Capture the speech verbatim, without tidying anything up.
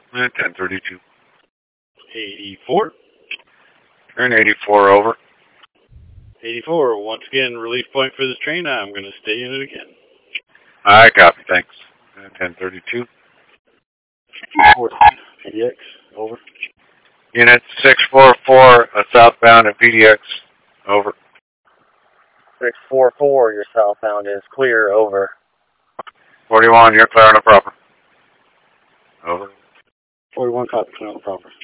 Uh, ten thirty-two. eighty-four. Turn eighty-four over. eighty-four, once again, relief point for this train. I'm going to stay in it again. I copy, thanks. Uh, ten thirty-two. fourteen, P D X, over. Unit six four four, uh, southbound at P D X, over. six four four, your southbound is clear, over. forty-one, you're clear on the proper. Over. forty-one, copy, clear on the proper.